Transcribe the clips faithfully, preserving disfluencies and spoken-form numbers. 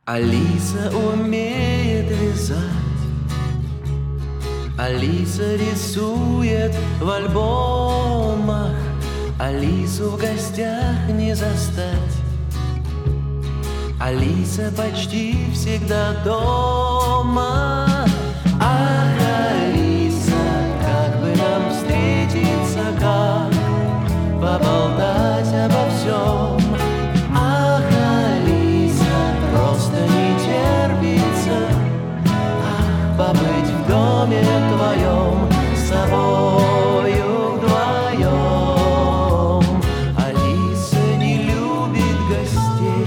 Алиса умеет вязать, Алиса рисует в альбомах, Алису в гостях не застать. Алиса почти всегда дома. Ах, Алиса, как бы нам встретиться, как поболтать обо всем. Ах, Алиса, просто не терпится, ах, побыть в доме твоем с тобою вдвоем. Алиса не любит гостей,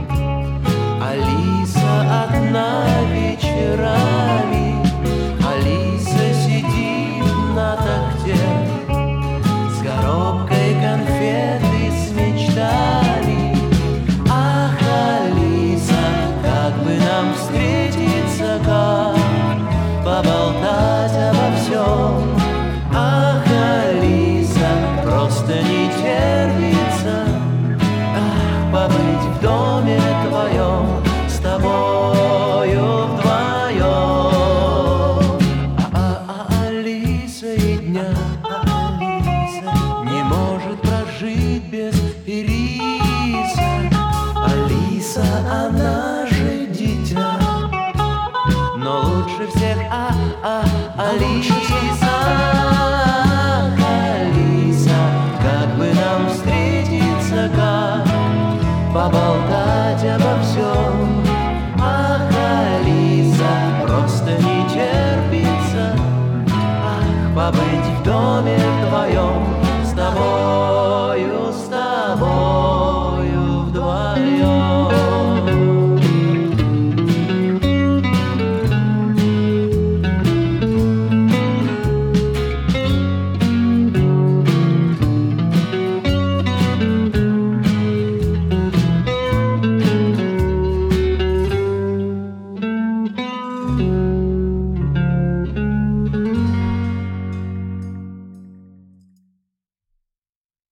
Алиса одна вечерами, Алиса сидит на тахте с коробкой конфет и с мечтами. Ах, Алиса, как бы нам встретиться, как поболтать обо всем. Ах, Алиса, просто не терпится, ах, побыть в доме твоем с тобою вдвоем. А, а, а Алиса и дня, а, Алиса не может прожить без ириса. Алиса, она же дитя, но лучше всех, а, а, Алиса. Ах, Алиса, как бы нам встретиться, как поболтать обо всем. Ах, Алиса, просто не терпится, ах, побыть в доме